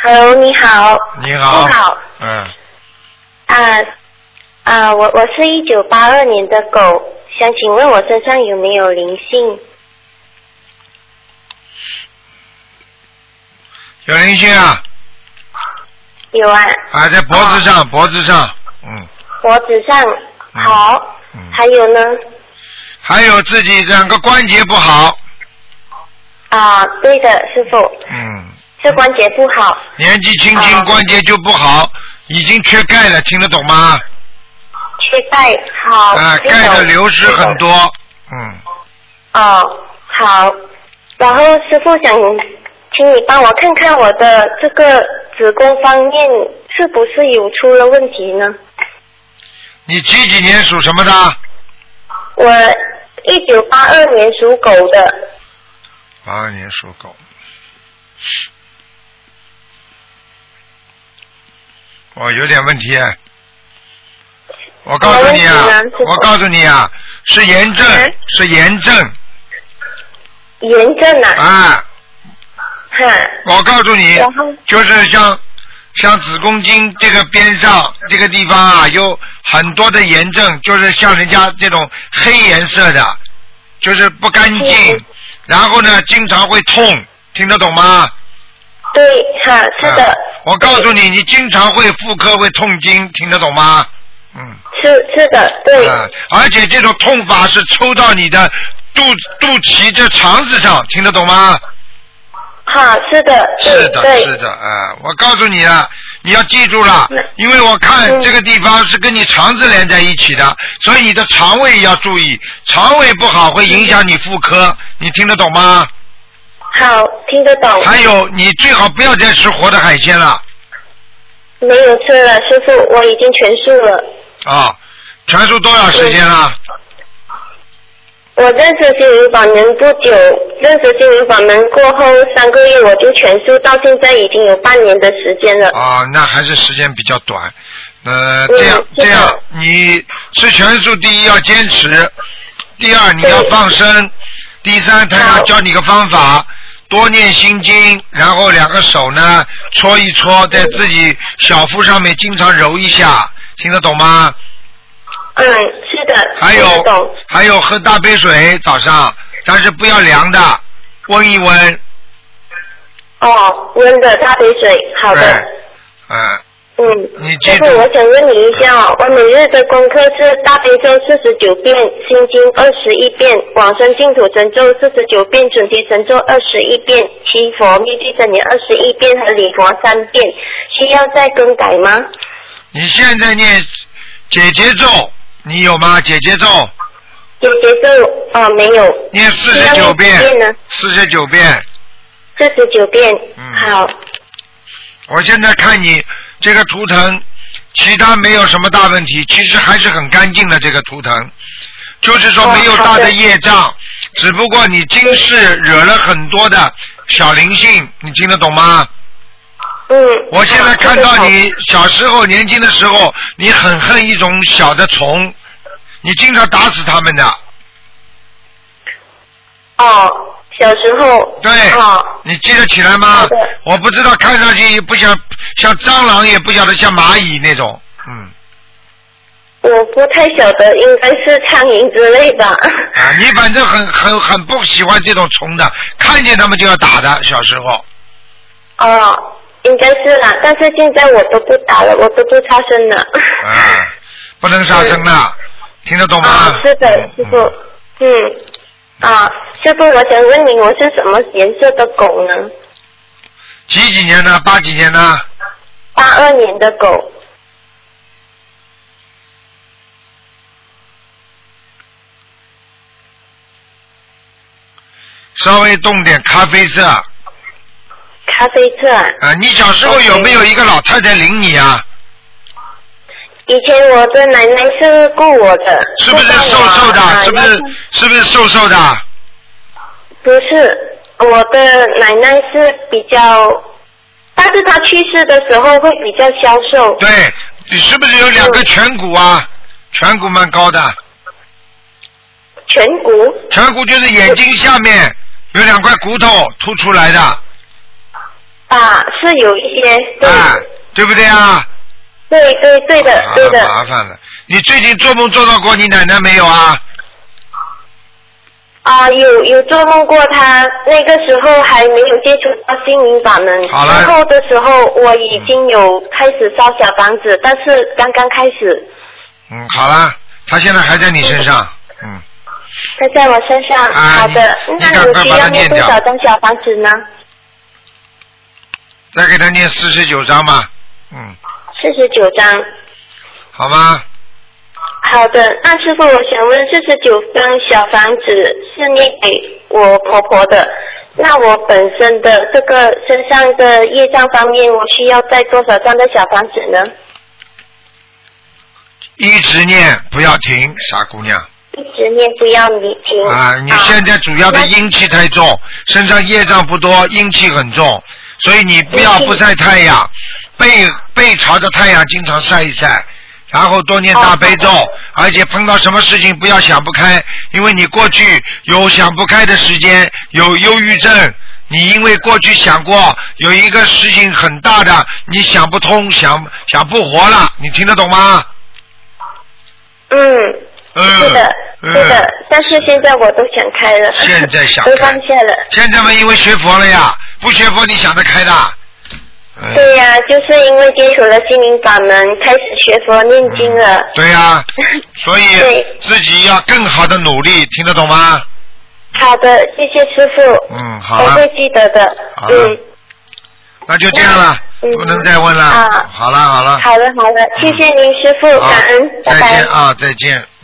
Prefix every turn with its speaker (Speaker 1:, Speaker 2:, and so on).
Speaker 1: Hello， 你好。
Speaker 2: 你好。
Speaker 1: 你好。我是1982年的狗，想请问我身上有没有灵性？
Speaker 2: 有灵性啊？
Speaker 1: 有啊。
Speaker 2: 在脖子上，脖子上，
Speaker 1: 脖子上，好。还有呢？
Speaker 2: 还有自己两个关节不好。
Speaker 1: 对的，师傅。是关节不好。
Speaker 2: 年纪轻轻关节就不好，已经缺钙了，听得懂吗？
Speaker 1: 缺钙，好。
Speaker 2: 钙的流失很多。
Speaker 1: 好。然后师傅想请你帮我看看我的这个子宫方面是不是有出了问题呢？
Speaker 2: 你几年属什么的？
Speaker 1: 我1982年属狗的。
Speaker 2: 82年属狗。有点问题。我告诉你啊，是炎症，是炎症。
Speaker 1: 炎症啊？
Speaker 2: 我告诉你，就是像子宫颈这个边上这个地方啊，有很多的炎症，就是像人家这种黑颜色的，就是不干净，然后呢经常会痛，听得懂吗？
Speaker 1: 对，是的。
Speaker 2: 我告诉你，你经常会妇科会痛经，听得懂吗？
Speaker 1: 是的，对。
Speaker 2: 而且这种痛法是抽到你的肚脐这肠子上，听得懂吗？
Speaker 1: 是的，
Speaker 2: 是的，我告诉你了，你要记住了，因为我看这个地方是跟你肠子连在一起的，所以你的肠胃要注意，肠胃不好会影响你妇科，你听得懂吗？
Speaker 1: 好，听得懂。
Speaker 2: 还有，你最好不要再吃活的海鲜了。
Speaker 1: 没有吃了，师傅，我已经全素了。
Speaker 2: 全素多少时间了？
Speaker 1: 我认识心灵法门不久，认识心灵法门过后3个月我就全素，到现在已经有半年的时间了。
Speaker 2: 那还是时间比较短。这样，你吃全素，第一要坚持，第二你要放生，第三他要教你个方法，多念心经，然后2个手呢搓一搓，在自己小腹上面经常揉一下，听得懂吗？
Speaker 1: 是的。
Speaker 2: 还有喝大杯水早上，但是不要凉的，温一温。
Speaker 1: 温的大杯水，好的。
Speaker 2: 你记住。
Speaker 1: 师傅，我想问你一下，我每日的功课是大悲咒49遍，心经21遍，往生净土神咒49遍，准提神咒21遍，七佛密集真言21遍和礼佛3遍，需要再更改吗？
Speaker 2: 你现在念解结咒，你有吗？解结咒？
Speaker 1: 解结咒没有。
Speaker 2: 念49遍呢？49遍。
Speaker 1: 49遍。好。
Speaker 2: 我现在看你这个图腾，其他没有什么大问题，其实还是很干净的这个图腾，就是说没有大的业障，只不过你今世惹了很多的小灵性，你听得懂吗？我现在看到你小时候年轻的时候，你很恨一种小的虫，你经常打死它们的。
Speaker 1: 小时候。
Speaker 2: 对。你记得起来吗？我不知道，看上去不像蟑螂，也不晓得像蚂蚁那种。
Speaker 1: 我不太晓得，应该是苍蝇之类的。
Speaker 2: 你反正很不喜欢这种虫的，看见他们就要打的，小时候。
Speaker 1: 应该是啦，但是现在我都不打了，我都不杀生了。
Speaker 2: 不能杀生的，听得懂吗？
Speaker 1: 是的，师傅。师傅，我想问你，我是什么颜色的狗呢？
Speaker 2: 几年的？8几年的
Speaker 1: ？82年的狗。
Speaker 2: 稍微动点咖啡色。
Speaker 1: 咖啡色。
Speaker 2: 你小时候有没有一个老太太领你啊？
Speaker 1: 以前我的奶奶是雇我的。
Speaker 2: 是不是瘦瘦的？是不是瘦瘦的？
Speaker 1: 不是，我的奶奶是比较，但是她去世的时候会比较消瘦。
Speaker 2: 对，你是不是有2个颧骨啊？颧骨蛮高的。
Speaker 1: 颧骨？
Speaker 2: 颧骨就是眼睛下面有2块骨头凸出来的。
Speaker 1: 啊，是有一些，对，
Speaker 2: 对不对啊？
Speaker 1: 对的，对的。
Speaker 2: 麻烦了，你最近做梦做到过你奶奶没有啊？
Speaker 1: 啊，有做梦过他，那个时候还没有接触到心灵法门。
Speaker 2: 好了。
Speaker 1: 之后的时候我已经有开始烧小房子，但是刚刚开始。
Speaker 2: 好了，他现在还在你身上。
Speaker 1: 他在我身上。好的，那我需要念多少张小房子呢？
Speaker 2: 再给他念49张吧。
Speaker 1: 49张。
Speaker 2: 好吗？
Speaker 1: 好的，那师傅，我想问，49张小房子是念给我婆婆的，那我本身的这个身上的业障方面，我需要再多少张的小房子呢？
Speaker 2: 一直念，不要停，傻姑娘。
Speaker 1: 一直念，不要你停。
Speaker 2: 你现在主要的阴气太重，身上业障不多，阴气很重，所以你不晒太阳，背朝着太阳经常晒一晒。然后多念大悲咒，而且碰到什么事情不要想不开，因为你过去有想不开的时间，有忧郁症，你因为过去想过有一个事情很大的，你想不通，想不活了，你听得懂吗？
Speaker 1: 是的，是的，但是现在我都想开了，
Speaker 2: 现在想开，
Speaker 1: 都放下了。
Speaker 2: 现在嘛，因为学佛了呀，不学佛你想得开的。
Speaker 1: 对呀，就是因为接触了心灵法门，开始学佛念经了。
Speaker 2: 对呀，所以自己要更好的努力，听得懂吗？
Speaker 1: 好的，谢谢师傅。
Speaker 2: 好了。
Speaker 1: 我会记得的。
Speaker 2: 那就这样了，不能再问了。好了。
Speaker 1: 好了，谢谢您师傅，感恩，拜拜。
Speaker 2: 再见啊，再见。